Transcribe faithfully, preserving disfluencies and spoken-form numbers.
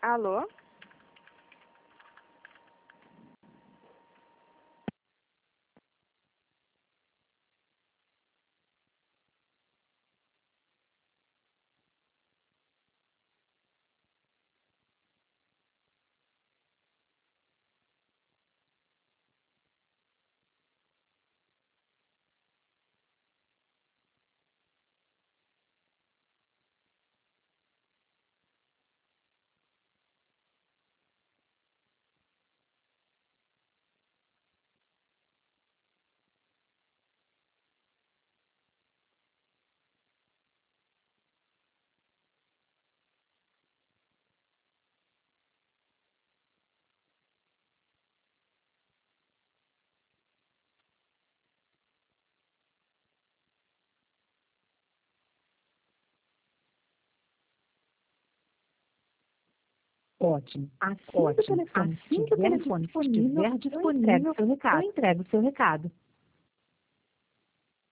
Alô? Ótimo. Assim Ótimo. que o telefone Assim que o estiver telefone disponível, estiver eu disponível, entrego o seu eu recado. entrego o seu recado.